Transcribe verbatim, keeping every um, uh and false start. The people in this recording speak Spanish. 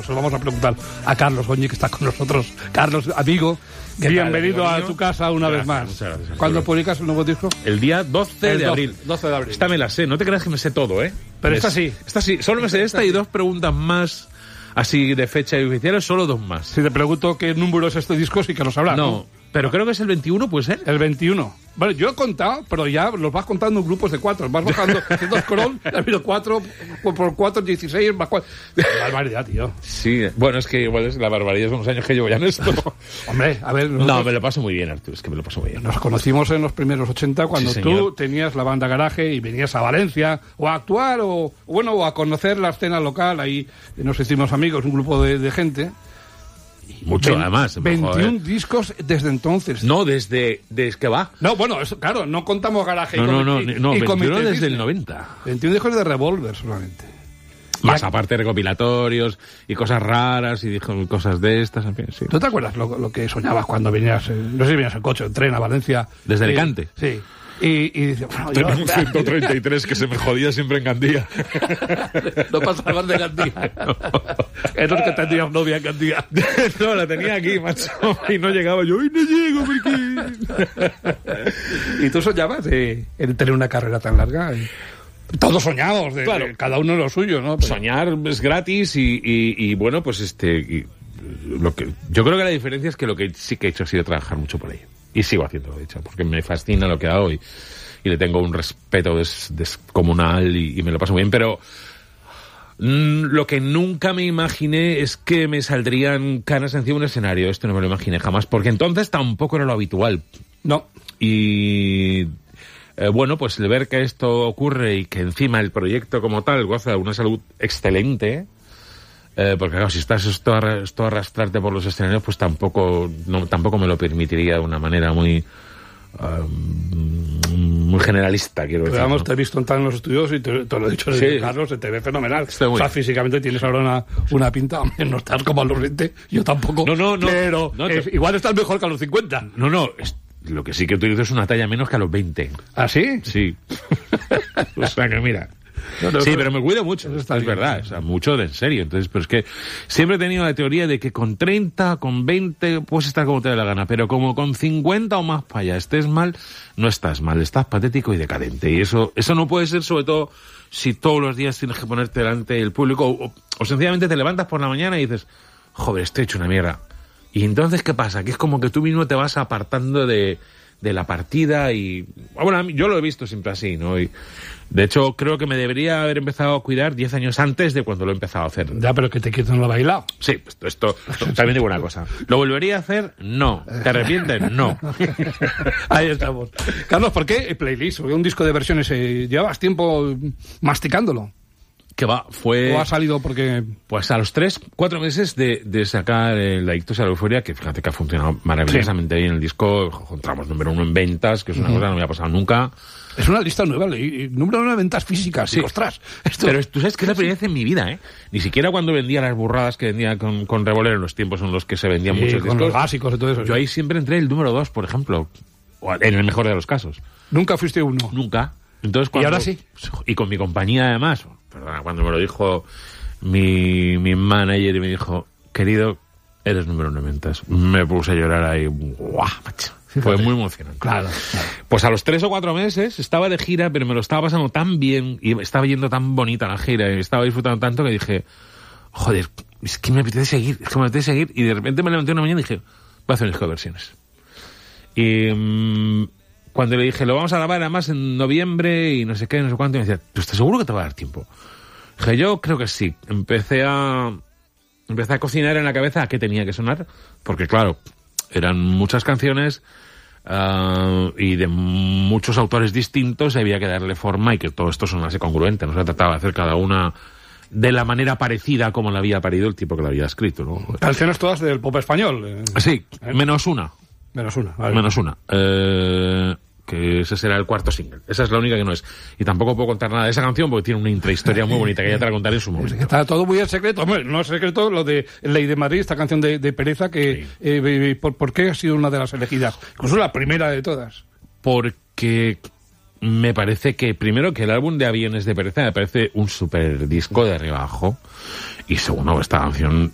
Se lo vamos a preguntar a Carlos Goñi, que está con nosotros. Carlos, amigo, bienvenido a tu casa una gracias, vez más. Muchas gracias. ¿Cuándo publicas el nuevo disco? El día doce El de doce, abril. doce de abril. Esta me la sé, no te creas que me sé todo, ¿eh? Pero es, esta sí. Esta sí, solo me sé esta, esta y dos preguntas más, así de fecha y oficiales, solo dos más. Si te pregunto qué número es este disco, sí que lo sabrás. No, ¿no? pero creo que es el veintiuno, ¿puede ser? El veintiuno. Bueno, yo he contado, pero ya los vas contando en grupos de cuatro. Vas bajando haciendo scroll, ha habido cuatro por cuatro, dieciséis, más cuatro. Barbaridad, tío. Sí, bueno, es que igual es la barbaridad, son los años que llevo ya en esto. Hombre, a ver... Nosotros... No, me lo paso muy bien, Artur, es que me lo paso muy bien. Nos conocimos en los primeros ochenta cuando sí, tú tenías la banda Garaje y venías a Valencia o a actuar o, bueno, o a conocer la escena local. Ahí nos hicimos amigos, un grupo de, de gente. Mucho, Ve- además. veintiún Mejor, ¿eh? discos desde entonces. No, desde, desde que va. No, bueno, eso, claro, no contamos Garaje. No, y no, Comité- no, y no, veintiuno Comité desde Disney. el noventa. veintiún discos de Revolver solamente. Más Y- aparte recopilatorios y cosas raras y dijo cosas de estas, en fin, sí. ¿Tú te acuerdas lo, lo que soñabas cuando venías, eh, no sé si venías en coche, en tren a Valencia? ¿Desde Eh, Alicante? Sí. Y, y dices, bueno, yo... Tenía un ciento treinta y tres que se me jodía siempre en Gandía. No pasabas de Gandía. Eso es que tendrías novia en Gandía. No, la tenía aquí, macho. Y no llegaba yo. ¡Ay, no llego! ¿Por qué? Y tú soñabas de, de tener una carrera tan larga. Y todos soñamos, de, Claro. de cada uno lo suyo, ¿no? Pero- Soñar es gratis y, y, y bueno, pues este... y lo que yo creo que la diferencia es que lo que sí que he hecho ha sido trabajar mucho por ello. Y sigo haciéndolo, de hecho, porque me fascina lo que hago y, y le tengo un respeto des, descomunal y, y me lo paso muy bien, pero mm, lo que nunca me imaginé es que me saldrían canas encima de un escenario. Esto no me lo imaginé jamás, porque entonces tampoco era lo habitual. No. Y eh, bueno, pues el ver que esto ocurre y que encima el proyecto como tal goza de una salud excelente, eh, porque claro, si estás esto, arra- esto a arrastrarte por los escenarios, pues tampoco no, tampoco me lo permitiría de una manera muy um, muy generalista, quiero Pero decir. vamos, ¿no? te he visto entrar en los estudios y te, te lo he dicho, Sí. Carlos, se te ve fenomenal. Está muy O sea, bien. físicamente tienes ahora una, una pinta, hombre, no estás como a los veinte, yo tampoco. No, no, no. Pero No, es- te- igual estás mejor que a los cincuenta. No, no, es- lo que sí que utilizo es una talla menos que a los veinte. ¿Ah, sí? Sí. O sea que mira. No, no, Sí, no. pero me cuido mucho, Eso está es bien, verdad, sí. o sea, mucho de en serio. Entonces, pero es que siempre he tenido la teoría de que con treinta, con veinte, puedes estar como te dé la gana, pero como con cincuenta o más para allá estés mal, no estás mal, estás patético y decadente. Y eso, eso no puede ser, sobre todo, si todos los días tienes que ponerte delante del público, o, o sencillamente te levantas por la mañana y dices, joder, estoy hecho una mierda. Y entonces, ¿qué pasa? Que es como que tú mismo te vas apartando de, de la partida y... Bueno, a mí- yo lo he visto siempre así, ¿no? Y, de hecho, creo que me debería haber empezado a cuidar diez años antes de cuando lo he empezado a hacer. Ya, pero que te quito no lo he bailado. Sí, pues esto, esto también digo una cosa. ¿Lo volvería a hacer? No. ¿Te arrepientes? No. Ahí estamos. Carlos, ¿por qué el playlist? Porque un disco de versiones, eh, llevabas tiempo masticándolo. Que va, fue... ¿O ha salido porque...? Pues a los tres, cuatro meses de, de sacar el Adictos a la Euforia, que fíjate que ha funcionado maravillosamente bien el disco, encontramos número uno en ventas, que es una cosa que no me había pasado nunca. Es una lista nueva, leí, número uno de ventas físicas. Sí. Y, ostras, esto... Pero tú sabes que es la primera vez en mi vida, ¿eh? Ni siquiera cuando vendía las burradas que vendía con, con Revolver en los tiempos en los que se vendían Sí, muchos con discos. los básicos y todo eso. Yo ahí siempre entré el número dos, por ejemplo. O en el mejor de los casos. Nunca fuiste uno. Nunca. Entonces, cuando, ¿Y ahora sí? Y con mi compañía, además. Perdona, cuando me lo dijo mi, mi manager y me dijo, querido, eres número uno en ventas. Me puse a llorar ahí. ¡Guau, macho! Fue muy emocionante. Claro, claro. Pues a los tres o cuatro meses estaba de gira, pero me lo estaba pasando tan bien y estaba yendo tan bonita la gira y estaba disfrutando tanto que dije, joder, es que me apetece seguir, es que me apetece seguir. Y de repente me levanté una mañana y dije, voy a hacer un disco de versiones. Y mmm, cuando le dije, lo vamos a grabar además en noviembre y no sé qué, no sé cuánto, y me decía, ¿tú estás seguro que te va a dar tiempo? Dije, yo creo que sí. Empecé a, empecé a cocinar en la cabeza a qué tenía que sonar, porque claro, eran muchas canciones uh, y de muchos autores distintos, y había que darle forma y que todo esto sonase congruente. No se trataba de hacer cada una de la manera parecida como la había parido el tipo que la había escrito, ¿no? Canciones todas del pop español. eh. Sí, menos una. Menos una. Vale. Menos una. Eh, que ese será el cuarto single. Esa es la única que no es. Y tampoco puedo contar nada de esa canción porque tiene una intrahistoria muy bonita que ya te la contaré en su Es momento. que está todo muy en secreto. Hombre, no es secreto lo de Ley de Madrid, esta canción de, de Pereza, que Sí. eh, ¿por, ¿por qué ha sido una de las elegidas? Incluso la primera de todas. Porque me parece que, primero, que el álbum de Aviones de Pereza me parece un super disco de arriba abajo. Y segundo, esta canción